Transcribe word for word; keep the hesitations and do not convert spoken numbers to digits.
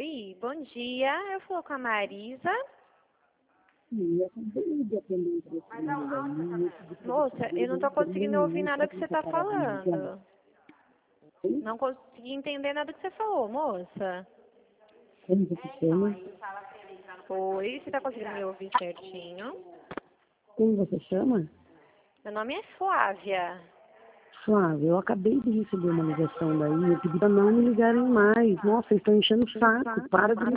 Oi, bom dia. Eu falo com a Marisa. Sim, eu acabei de atender o telefone da minha. Moça, eu não tô conseguindo ouvir nada que você tá falando. Oi? Não consegui entender nada que você falou, moça. Como você chama? Oi, você tá conseguindo me ouvir certinho? Como você chama? Meu nome é Flávia. Flávia, eu acabei de receber uma ligação daí, eu pedi para não me ligarem mais. Nossa, vocês estão enchendo o saco, para de